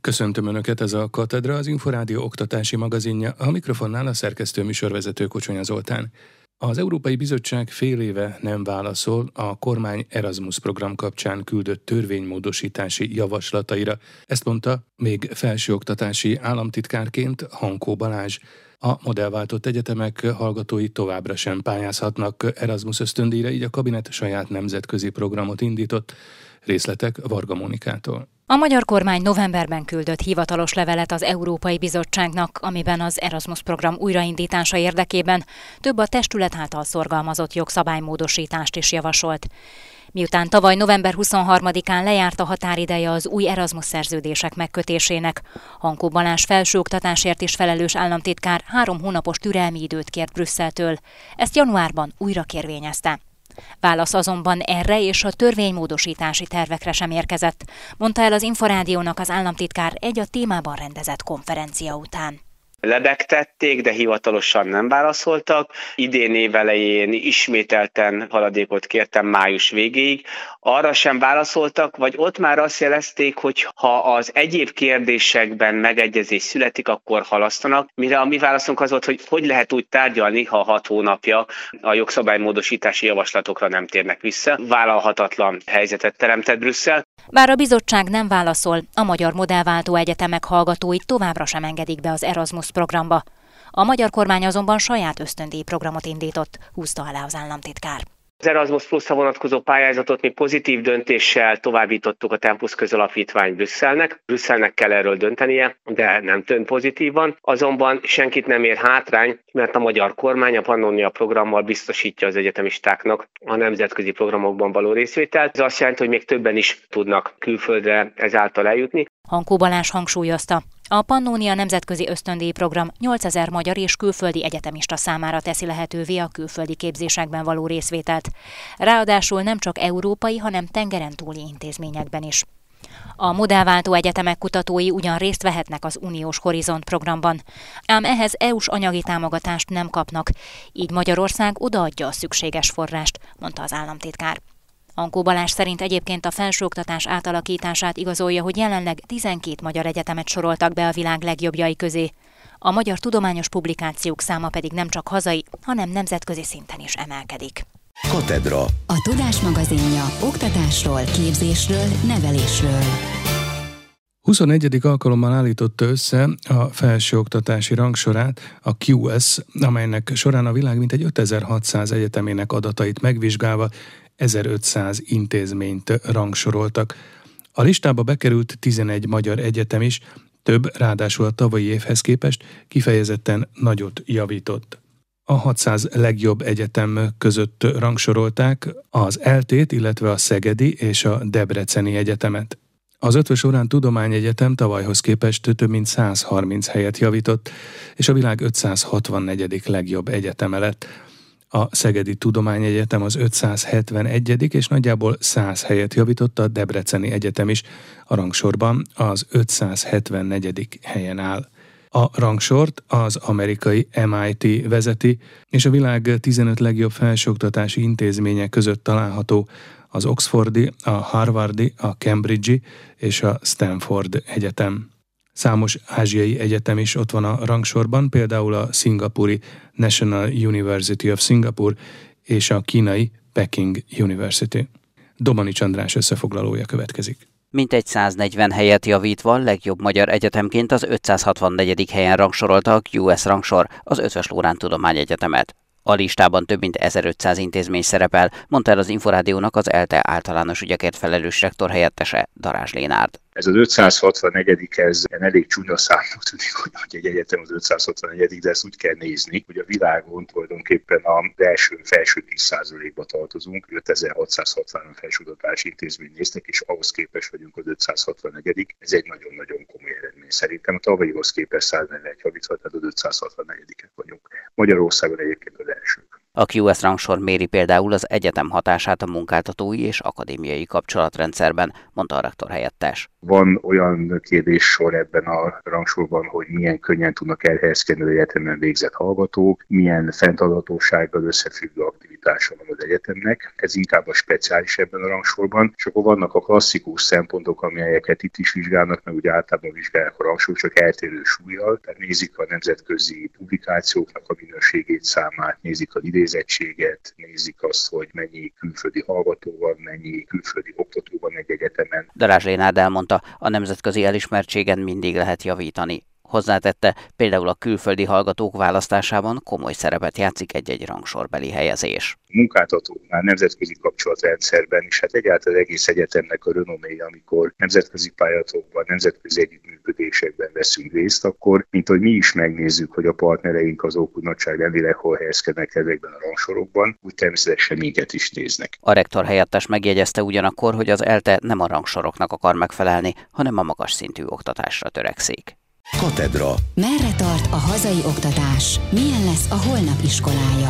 Köszöntöm Önöket, ez a Katedra, az Inforádió oktatási magazinja, a mikrofonnál a szerkesztő műsorvezető Kocsonya Zoltán. Az Európai Bizottság fél éve nem válaszol a kormány Erasmus program kapcsán küldött törvénymódosítási javaslataira. Ezt mondta még felsőoktatási államtitkárként Hankó Balázs. A modellváltott egyetemek hallgatói továbbra sem pályázhatnak Erasmus ösztöndíjra, így a kabinet saját nemzetközi programot indított. Részletek Varga Mónikától. A magyar kormány novemberben küldött hivatalos levelet az Európai Bizottságnak, amiben az Erasmus program újraindítása érdekében több a testület által szorgalmazott jogszabálymódosítást is javasolt. Miután tavaly november 23-án lejárt a határideje az új Erasmus szerződések megkötésének, Hankó Balázs felsőoktatásért is felelős államtitkár 3 hónapos türelmi időt kért Brüsszeltől. Ezt januárban újra kérvényezte. Válasz azonban erre és a törvénymódosítási tervekre sem érkezett, mondta el az Inforádiónak az államtitkár egy a témában rendezett konferencia után. Lebegtették, de hivatalosan nem válaszoltak. Idén év elején ismételten haladékot kértem május végéig. Arra sem válaszoltak, vagy ott már azt jelezték, hogy ha az egyéb kérdésekben megegyezés születik, akkor halasztanak. Mire a mi válaszunk az volt, hogy lehet úgy tárgyalni, ha 6 hónapja a jogszabálymódosítási javaslatokra nem térnek vissza. Vállalhatatlan helyzetet teremtett Brüsszel. Bár a bizottság nem válaszol, a magyar modellváltó egyetemek hallgatói továbbra sem engedik be az Erasmus programba. A magyar kormány azonban saját ösztöndíjprogramot indított, húzta alá az államtitkár. Az Erasmus Plus-ra vonatkozó pályázatot mi pozitív döntéssel továbbítottuk a Tempus Közalapítvány Brüsszelnek. Brüsszelnek kell erről döntenie, de nem dönt pozitívan. Azonban senkit nem ér hátrány, mert a magyar kormány a Pannonia programmal biztosítja az egyetemistáknak a nemzetközi programokban való részvételt. Ez azt jelenti, hogy még többen is tudnak külföldre ezáltal eljutni. Hankó Balázs hangsúlyozta, a Pannonia nemzetközi ösztöndíjprogram 8000 magyar és külföldi egyetemista számára teszi lehetővé a külföldi képzésekben való részvételt. Ráadásul nem csak európai, hanem tengeren túli intézményekben is. A modellváltó egyetemek kutatói ugyan részt vehetnek az uniós Horizont programban, ám ehhez EU-s anyagi támogatást nem kapnak, így Magyarország odaadja a szükséges forrást, mondta az államtitkár. Hankó Balázs szerint egyébként a felsőoktatás átalakítását igazolja, hogy jelenleg 12 magyar egyetemet soroltak be a világ legjobbjai közé. A magyar tudományos publikációk száma pedig nem csak hazai, hanem nemzetközi szinten is emelkedik. Katedra. A Tudás magazinja oktatásról, képzésről, nevelésről. 21. alkalommal állította össze a felsőoktatási rangsorát a QS, amelynek során a világ mintegy 5600 egyetemének adatait megvizsgálva 1500 intézményt rangsoroltak. A listába bekerült 11 magyar egyetem is, több ráadásul a tavalyi évhez képest kifejezetten nagyot javított. A 600 legjobb egyetem között rangsorolták az ELTE-t, illetve a Szegedi és a Debreceni egyetemet. Az Eötvös Loránd Tudományegyetem tavalyhoz képest több mint 130 helyet javított, és a világ 564. legjobb egyeteme lett. A Szegedi Tudományegyetem az 571. és nagyjából 100 helyet javított, a Debreceni Egyetem is a rangsorban az 574. helyen áll. A rangsort az amerikai MIT vezeti, és a világ 15 legjobb felsőoktatási intézménye között található az Oxfordi, a Harvardi, a Cambridge-i és a Stanford Egyetem. Számos ázsiai egyetem is ott van a rangsorban, például a szingapúri National University of Singapore és a kínai Peking University. Domanics András összefoglalója következik. Mintegy 140 helyet javítva legjobb magyar egyetemként az 564. helyen rangsorolta a QS rangsor, az Eötvös Loránd Tudományegyetemet. A listában több mint 1500 intézmény szerepel, mondta el az Inforádiónak az ELTE általános ügyekért felelős rektor helyettese, Darázs Lénárd. Ez az 564. ez elég csúnya számnak tűnik, hogy egy egyetem az 564. de ezt úgy kell nézni, hogy a világon tulajdonképpen az felső 10%-ba tartozunk, 5660 felsőoktatási intézmény néztek, és ahhoz képest vagyunk az 564. Ez egy nagyon-nagyon komoly eredmény. Szerintem a tavalyihoz képest 141 javítva, tehát az 564-et vagyunk. Magyarországon egyébként az elsők. A QS rangsor méri például az egyetem hatását a munkáltatói és akadémiai kapcsolatrendszerben, mondta a rektor helyettes. Van olyan kérdéssor ebben a rangsorban, hogy milyen könnyen tudnak elhelyezkedni az egyetemen végzett hallgatók, milyen fenntarthatósággal összefüggő aktivitásokat kapacitása van az egyetemnek, ez inkább a speciális ebben a rangsorban, és akkor vannak a klasszikus szempontok, amelyeket itt is vizsgálnak, meg ugye általában vizsgálják a rangsor, csak eltérő súllyal, tehát nézik a nemzetközi publikációknak a minőségét, számát, nézik az idézettséget, nézik azt, hogy mennyi külföldi hallgató van, mennyi külföldi oktató van egy egyetemen. Darázs Lénád elmondta, a nemzetközi elismertségen mindig lehet javítani. Hozzátette, például a külföldi hallgatók választásában komoly szerepet játszik egy-egy rangsorbeli helyezés. Munkáltatóknál, nemzetközi kapcsolatrendszerben, és hát egyáltalán egész egyetemnek a renoméja, amikor nemzetközi pályázatokban, nemzetközi együttműködésekben veszünk részt, akkor, mint hogy mi is megnézzük, hogy a partnereink azok nagyságrendileg hol helyezkednek ezekben a rangsorokban, úgy természetesen minket is néznek. A rektor helyettes megjegyezte ugyanakkor, hogy az ELTE nem a rangsoroknak akar megfelelni, hanem a magas szintű oktatásra törekszik. Katedra. Merre tart a hazai oktatás? Milyen lesz a holnap iskolája?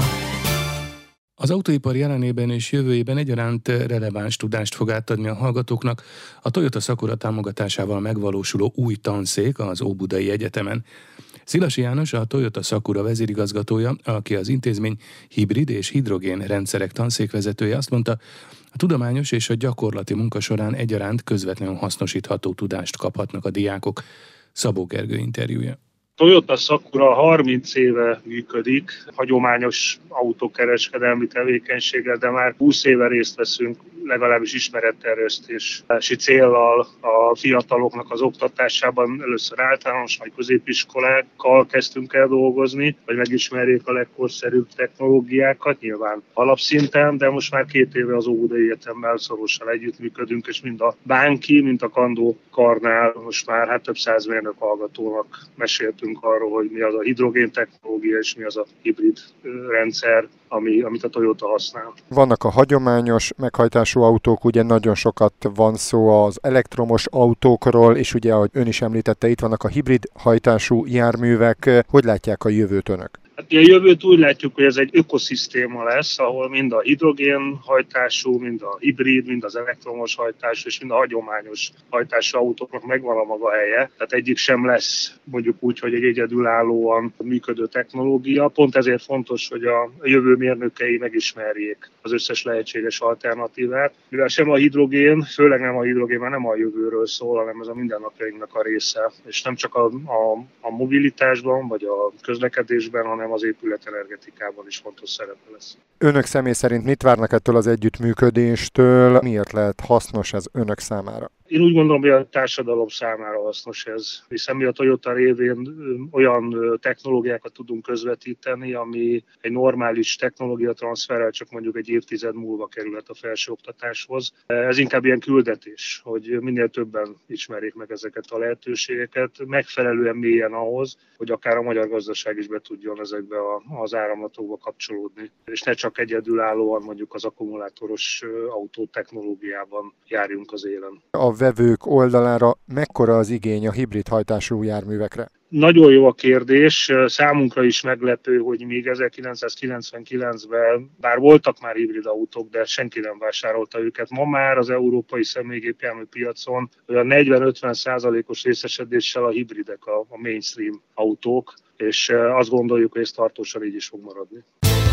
Az autóipar jelenében és jövőjében egyaránt releváns tudást fog átadni a hallgatóknak a Toyota Sakura támogatásával megvalósuló új tanszék az Óbudai Egyetemen. Szilasi János, a Toyota Sakura vezérigazgatója, aki az intézmény hibrid és hidrogén rendszerek tanszékvezetője, azt mondta, a tudományos és a gyakorlati munka során egyaránt közvetlenül hasznosítható tudást kaphatnak a diákok. Szabó Gergő interjúja. Toyota Sakura 30 éve működik, hagyományos autókereskedelmi tevékenységgel, de már 20 éve részt veszünk legalábbis ismeretterjesztési céllal a fiataloknak az oktatásában. Először általános, majd középiskolákkal kezdtünk el dolgozni, hogy megismerjék a legkorszerűbb technológiákat, nyilván alapszinten, de most már 2 éve az Óbudai Egyetemmel szorosan együttműködünk, és mind a Bánki, mind a Kandó karnál most már több száz mérnök hallgatónak meséltünk arról, hogy mi az a hidrogén technológia, és mi az a hibrid rendszer, amit a Toyota használ. Vannak a hagyományos meghajtású autók, ugye nagyon sokat van szó az elektromos autókról, és ugye, ahogy ön is említette, itt vannak a hibrid hajtású járművek. Hogy látják a jövőt önök? A jövőt úgy látjuk, hogy ez egy ökoszisztéma lesz, ahol mind a hidrogén hajtású, mind a hibrid, mind az elektromos hajtású, és mind a hagyományos hajtású autóknak megvan a maga helye. Tehát egyik sem lesz mondjuk úgy, hogy egy egyedülállóan működő technológia. Pont ezért fontos, hogy a jövő mérnökei megismerjék az összes lehetséges alternatívát. Mivel sem a hidrogén, főleg nem a hidrogén, mert nem a jövőről szól, hanem ez a mindennapjainknak a része. És nem csak a mobilitásban, vagy a közlekedésben, hanem az épületenergetikában is fontos szerepe lesz. Önök személy szerint mit várnak ettől az együttműködéstől? Miért lehet hasznos ez önök számára? Én úgy gondolom, hogy a társadalom számára hasznos ez, hiszen mi a Toyota révén olyan technológiákat tudunk közvetíteni, ami egy normális technológiatranszferrel csak mondjuk egy évtized múlva kerülhet a felsőoktatáshoz. Ez inkább ilyen küldetés, hogy minél többen ismerjék meg ezeket a lehetőségeket, megfelelően mélyen ahhoz, hogy akár a magyar gazdaság is be tudjon ezekbe az áramlatokba kapcsolódni, és ne csak egyedülállóan mondjuk az akkumulátoros autó technológiában járjunk az élen. A vevők oldalára mekkora az igény a hibrid hajtású járművekre? Nagyon jó a kérdés, számunkra is meglepő, hogy még 1999-ben, bár voltak már hibrid autók, de senki nem vásárolta őket. Ma már az európai személygépjármű piacon olyan 40-50%-os részesedéssel a hibridek a mainstream autók, és azt gondoljuk, hogy ez tartósan így is fog maradni.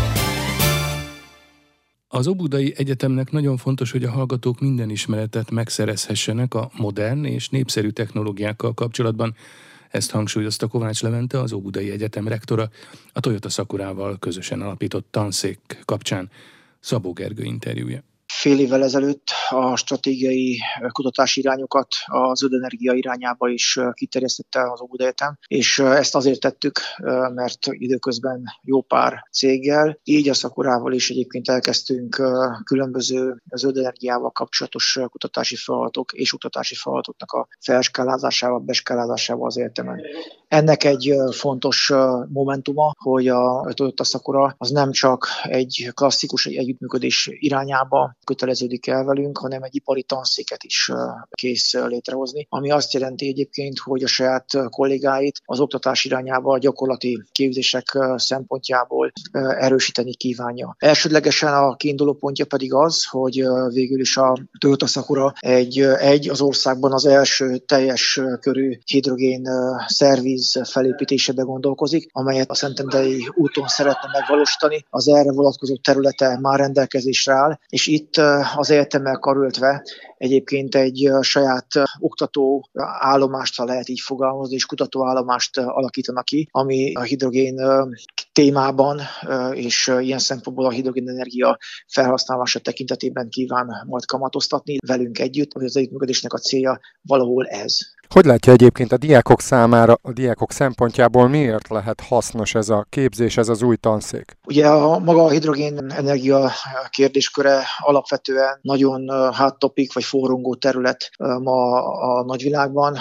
Az Óbudai Egyetemnek nagyon fontos, hogy a hallgatók minden ismeretet megszerezhessenek a modern és népszerű technológiákkal kapcsolatban. Ezt hangsúlyozta Kovács Levente, az Óbudai Egyetem rektora, a Toyota Sakurával közösen alapított tanszék kapcsán. Szabó Gergő interjúja. Fél évvel ezelőtt a stratégiai kutatási irányokat a zöld energia irányába is kiterjesztette az Óbudai Egyetem, és ezt azért tettük, mert időközben jó pár céggel, így a Sakurával is egyébként elkezdtünk különböző zöld energiával kapcsolatos kutatási feladatok és oktatási feladatoknak a felskálázásával, beskálázásával az egyetemen. Ennek egy fontos momentuma, hogy a Toyota Sakura az nem csak egy klasszikus együttműködés irányába köteleződik el velünk, hanem egy ipari tanszéket is kész létrehozni, ami azt jelenti egyébként, hogy a saját kollégáit az oktatás irányába a gyakorlati képzések szempontjából erősíteni kívánja. Elsődlegesen a kiinduló pontja pedig az, hogy végül is a Toyota Sakura az országban az első teljes körű hidrogén szerviz nehéz felépítésébe gondolkozik, amelyet a Szentendrei úton szeretne megvalósítani. Az erre vonatkozó területe már rendelkezésre áll, és itt az egyetemmel karöltve egyébként egy saját oktató állomást, ha lehet így fogalmazni, és kutatóállomást alakítanak ki, ami a hidrogén témában, és ilyen szempontból a hidrogénenergia felhasználása tekintetében kíván majd kamatoztatni velünk együtt, hogy az együttműködésnek a célja valahol ez. Hogy látja egyébként a diákok számára, a diákok szempontjából miért lehet hasznos ez a képzés, ez az új tanszék? Ugye maga a hidrogén energia kérdésköre alapvetően nagyon hot topic vagy forrongó terület ma a nagyvilágban.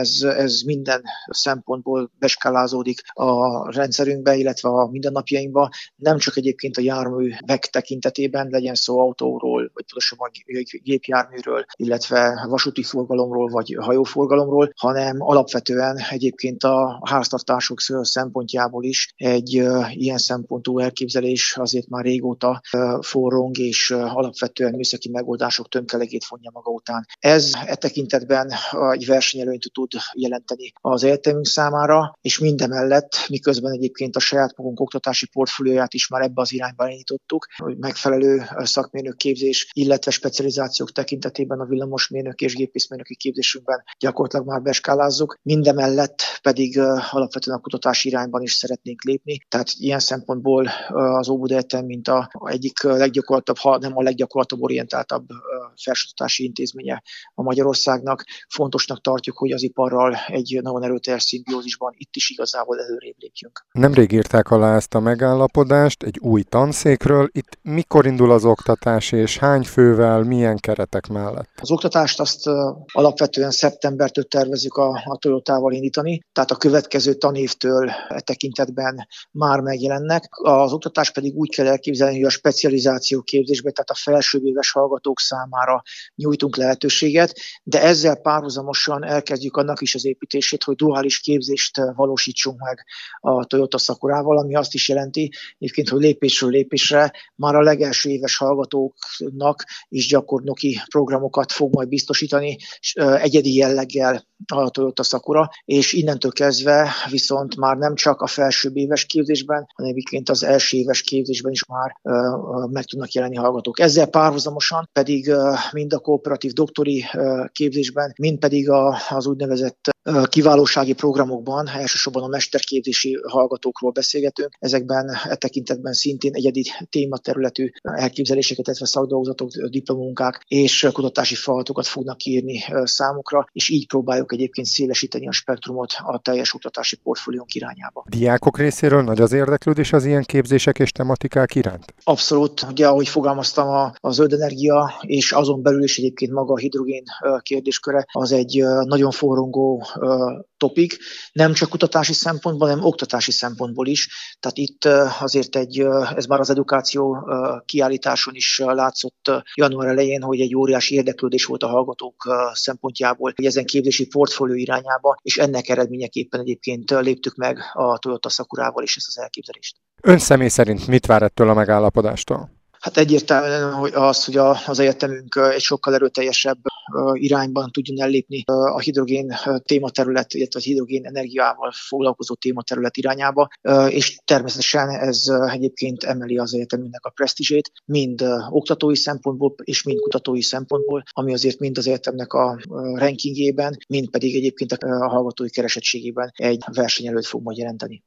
Ez minden szempontból beskálázódik a rendszerünkbe, illetve a mindennapjainkba. Nem csak egyébként a járművek tekintetében, legyen szó autóról, vagy pontosabban gépjárműről, illetve vasúti forgalomról, vagy hajóforgalomról, hanem alapvetően egyébként a háztartások szempontjából is egy ilyen szempontú elképzelés azért már régóta forrong, és alapvetően műszaki megoldások tömkelegét vonja maga után. Ez tekintetben egy versenyelőnyt tud jelenteni az egyetemünk számára, és mindemellett, miközben egyébként a saját magunk oktatási portfólióját is már ebbe az irányba elindítottuk, hogy megfelelő szakmérnök képzés, illetve specializációk tekintetében a villamosmérnök és gépészmérnöki képzésünkben gyakorlatilag már beskálázzuk, mindemellett pedig alapvetően a kutatási irányban is szeretnénk lépni. Tehát ilyen szempontból az Óbuda Egyetem, mint a egyik leggyakorlatabb, ha nem a leggyakorlatabb orientáltabb felsőoktatási intézménye a Magyarországnak, fontosnak tartjuk, hogy az iparral egy nagyon erőteljes szimbiózisban itt is igazából előrébb lépjünk. Nemrég írták alá ezt a megállapodást egy új tanszékről. Itt mikor indul az oktatás, és hány fővel, milyen keretek mellett? Az oktatást azt alapvetően szeptembertől tervezzük a Toyotával indítani, tehát a következő tanévtől tekintetben már megjelennek. Az oktatás pedig úgy kell elképzelni, hogy a specializáció képzésbe, tehát a felsőéves hallgatók számára nyújtunk lehetőséget, de ezzel párhuzamosan elkezdjük annak is az építését, hogy duális képzést valósítsunk meg a Toyota Sakurával, ami azt is jelenti, egyébként, hogy lépésről lépésre már a legelső éves hallgatóknak is gyakornoki programokat fog majd biztosítani egyedi jelleggel a Toyota Sakura, és innentől kezdve viszont már nem csak a felsőbb éves képzésben, hanem egyébként az első éves képzésben is már meg tudnak jelenni hallgatók. Ezzel párhuzamosan pedig mind a kooperatív doktori képzésben, mind pedig az úgynevezett kiválósági programokban, elsősorban a mesterképzési hallgatókról beszélgetünk. Ezekben tekintetben szintén egyedi tématerületű elképzeléseket, illetve szakdolgozatok, diplomunkák és kutatási feladatokat fognak írni számukra, és így próbáljuk egyébként szélesíteni a spektrumot a teljes oktatási portfóliónk irányába. Diákok részéről nagy az érdeklődés az ilyen képzések és tematikák iránt? Abszolút. Ugye, ahogy fogalmaztam, a zöld energia és azon belül is egyébként maga a hidrogén kérdésköre az egy nagyon forrongó topik, nem csak kutatási szempontból, hanem oktatási szempontból is. Tehát itt azért ez már az edukáció kiállításon is látszott január elején, hogy egy óriási érdeklődés volt a hallgatók szempontjából, hogy ezen képzési portfólió irányába, és ennek eredményeképpen egyébként léptük meg a Toyota Sakurával is ezt az elképzelést. Ön személy szerint mit vár ettől a megállapodástól? Hát egyértelműen hogy az egyetemünk egy sokkal erőteljesebb irányban tudjon ellépni a hidrogén tématerület, illetve a hidrogén energiával foglalkozó tématerület irányába, és természetesen ez egyébként emeli az egyetemünknek a presztízsét, mind oktatói szempontból és mind kutatói szempontból, ami azért mind az egyetemnek a rankingében, mind pedig egyébként a hallgatói keresettségében egy versenyelőt fog majd jelenteni.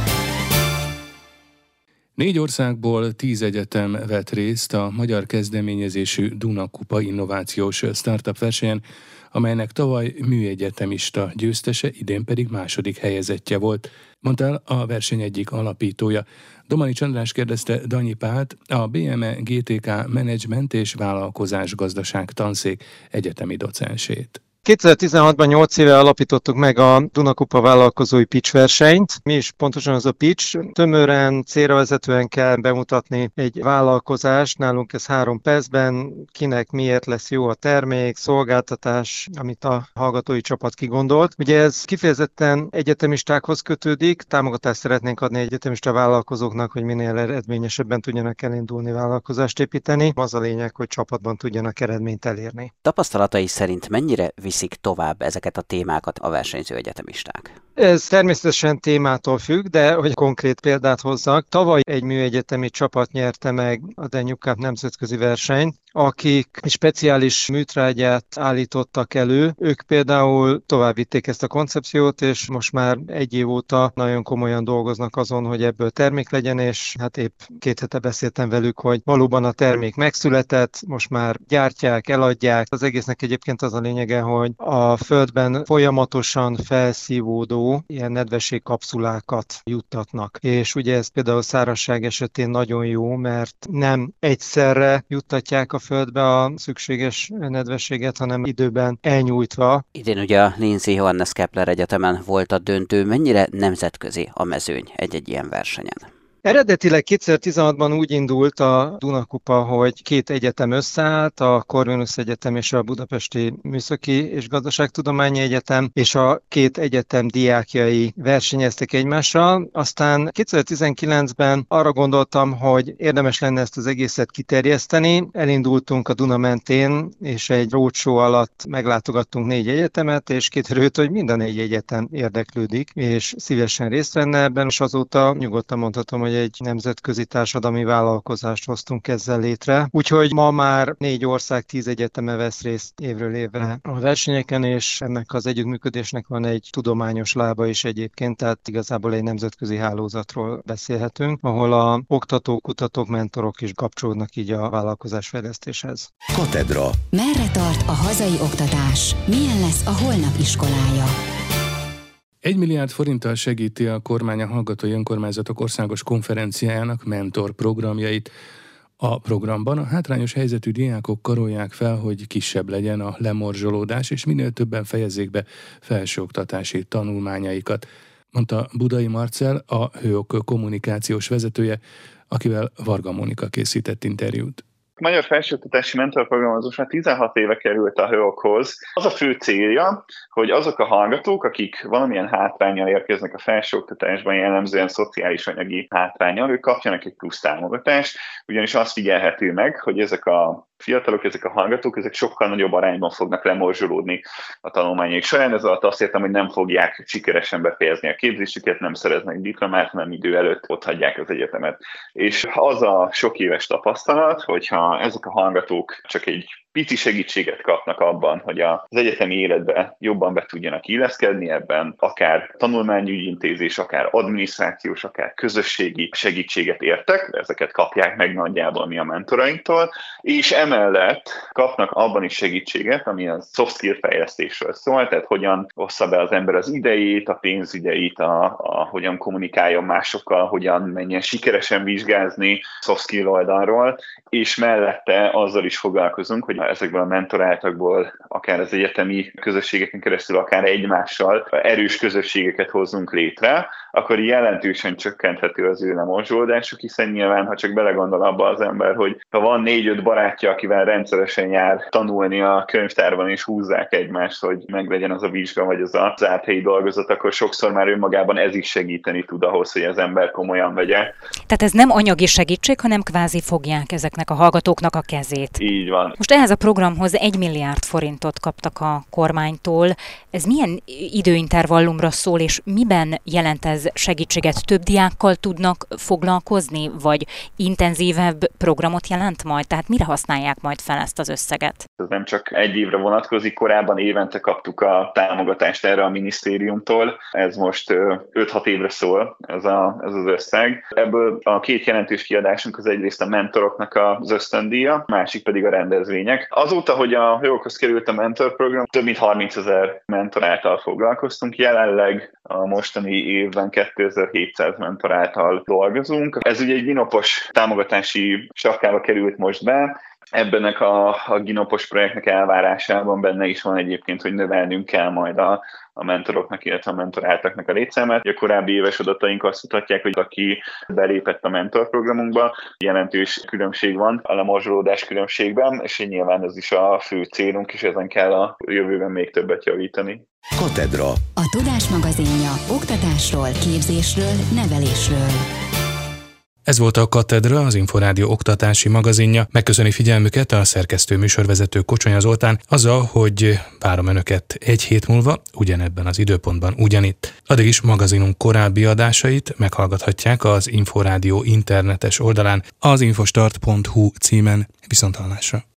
4 országból 10 egyetem vett részt a magyar kezdeményezésű Duna Kupa innovációs startup versenyen, amelynek tavaly műegyetemista győztese, idén pedig második helyezettje volt, mondta el a verseny egyik alapítója. Domanics András kérdezte Danyi Pált, a BME GTK Management és Vállalkozás Gazdaság tanszék egyetemi docensét. 2016-ban 8 éve alapítottuk meg a Duna Kupa vállalkozói pitch versenyt. Mi is pontosan az a pitch. Tömören, célra vezetően kell bemutatni egy vállalkozást. Nálunk ez 3 percben, kinek miért lesz jó a termék, szolgáltatás, amit a hallgatói csapat kigondolt. Ugye ez kifejezetten egyetemistákhoz kötődik. Támogatást szeretnénk adni egyetemista vállalkozóknak, hogy minél eredményesebben tudjanak elindulni, vállalkozást építeni. Az a lényeg, hogy csapatban tudjanak eredményt elérni. Tapasztalatai szerint mennyire viszik viszik tovább ezeket a témákat a versenyző egyetemisták? Ez természetesen témától függ, de hogy konkrét példát hozzak, tavaly egy műegyetemi csapat nyerte meg a Danube Cup nemzetközi versenyt, akik speciális műtrágyát állítottak elő. Ők például továbbvitték ezt a koncepciót, és most már 1 év óta nagyon komolyan dolgoznak azon, hogy ebből termék legyen, és hát épp 2 hete beszéltem velük, hogy valóban a termék megszületett, most már gyártják, eladják. Az egésznek egyébként az a lényege, hogy a földben folyamatosan felszívódó ilyen nedvességkapszulákat juttatnak. És ugye ez például szárazság esetén nagyon jó, mert nem egyszerre juttatják a földbe a szükséges nedvességet, hanem időben elnyújtva. Idén ugye a Lindsay Johannes Kepler Egyetemen volt a döntő. Mennyire nemzetközi a mezőny egy-egy ilyen versenyen? Eredetileg 2016-ban úgy indult a Dunakupa, hogy 2 egyetem összeállt, a Corvinus Egyetem és a Budapesti Műszaki és Gazdaságtudományi Egyetem, és a 2 egyetem diákjai versenyeztek egymással. Aztán 2019-ben arra gondoltam, hogy érdemes lenne ezt az egészet kiterjeszteni. Elindultunk a Duna mentén, és egy roadshow alatt meglátogattunk 4 egyetemet, és kiderült, hogy mind a 4 egyetem érdeklődik, és szívesen részt venne ebben, és azóta nyugodtan mondhatom, hogy egy nemzetközi társadalmi vállalkozást hoztunk ezzel létre. Úgyhogy ma már 4 ország 10 egyeteme vesz részt évről évre a versenyeken, és ennek az együttműködésnek van egy tudományos lába is egyébként, tehát igazából egy nemzetközi hálózatról beszélhetünk, ahol a oktatók, kutatók, mentorok is kapcsolódnak így a vállalkozásfejlesztéshez. Katedra. Merre tart a hazai oktatás? Milyen lesz a holnap iskolája? 1 milliárd forinttal segíti a kormány a Hallgatói Önkormányzatok Országos Konferenciájának mentor programjait. A programban a hátrányos helyzetű diákok karolják fel, hogy kisebb legyen a lemorzsolódás, és minél többen fejezzék be felsőoktatási tanulmányaikat, mondta Budai Marcell, a HÖOK kommunikációs vezetője, akivel Varga Mónika készített interjút. A Magyar Felsőoktatási Mentorprogram az most már 16 éve került a HÖOK-hoz. Az a fő célja, hogy azok a hallgatók, akik valamilyen hátránnyal érkeznek a felsőoktatásban, jellemzően szociális anyagi hátránnyal, ők kapjanak egy plusz támogatást, ugyanis azt figyelhető meg, hogy ezek a fiatalok, ezek a hallgatók, ezek sokkal nagyobb arányban fognak lemorzsolódni a tanulmányaik során. Ez alatt azt értem, hogy nem fogják sikeresen befejezni a képzésüket, nem szereznek diplomát, hanem idő előtt otthagyják az egyetemet. És az a sok éves tapasztalat, hogyha ezek a hallgatók csak egy pici segítséget kapnak abban, hogy az egyetemi életbe jobban be tudjanak illeszkedni, ebben akár tanulmányügyintézés, akár adminisztrációs, akár közösségi segítséget értek, ezeket kapják meg nagyjából mi a mentorainktól, és emellett kapnak abban is segítséget, ami a soft skill fejlesztésről szól, tehát hogyan ossza be az ember az idejét, a pénzidejét, hogyan kommunikáljon másokkal, hogyan menjen sikeresen vizsgázni soft skill oldalról, és mellette azzal is foglalkozunk, hogy ezekből a mentoráltakból, akár az egyetemi közösségeken keresztül, akár egymással erős közösségeket hozzunk létre, akkor jelentősen csökkenthető az ő lemorzsolódásuk, hiszen nyilván, ha csak belegondol abba az ember, hogy ha van 4-5 barátja, akivel rendszeresen jár tanulni a könyvtárban, és húzzák egymást, hogy meglegyen az a vizsga, vagy az a zárt helyi dolgozat, akkor sokszor már önmagában ez is segíteni tud ahhoz, hogy az ember komolyan vegye. Tehát ez nem anyagi segítség, hanem kvázi fogják ezeknek a hallgatóknak a kezét. Így van. Most ehhez a programhoz 1 milliárd forintot kaptak a kormánytól. Ez milyen időintervallumra szól, és miben jelent ez segítséget? Több diákkal tudnak foglalkozni, vagy intenzívebb programot jelent majd? Tehát mire használják majd fel ezt az összeget? Ez nem csak 1 évre vonatkozik, korábban évente kaptuk a támogatást erre a minisztériumtól. Ez most 5-6 évre szól ez az összeg. Ebből a 2 jelentős kiadásunk az egyrészt a mentoroknak az ösztöndíja, másik pedig a rendezvények. Azóta, hogy a HÖOK-hoz került a mentorprogram, több mint 30 000 mentor által foglalkoztunk. Jelenleg a mostani évben 2700 mentor által dolgozunk. Ez ugye egy ginopos támogatási sapkába került most be. Ebben a ginopos projektnek elvárásában benne is van egyébként, hogy növelnünk kell majd a mentoroknak, illetve a mentoráltaknak a létszámát. A korábbi éves adataink azt mutatják, hogy aki belépett a mentorprogramunkba, jelentős különbség van a lemorzsolódás különbségben, és nyilván ez is a fő célunk, és ezen kell a jövőben még többet javítani. Katedra. A Tudás magazinja oktatásról, képzésről, nevelésről. Ez volt a Katedra, az Inforádió oktatási magazinja. Megköszöni figyelmüket a szerkesztő műsorvezető Kocsonya Zoltán azzal, hogy várom önöket egy hét múlva, ugyanebben az időpontban ugyanitt. Addig is magazinunk korábbi adásait meghallgathatják az Inforádió internetes oldalán, az infostart.hu címen. Viszonthallásra!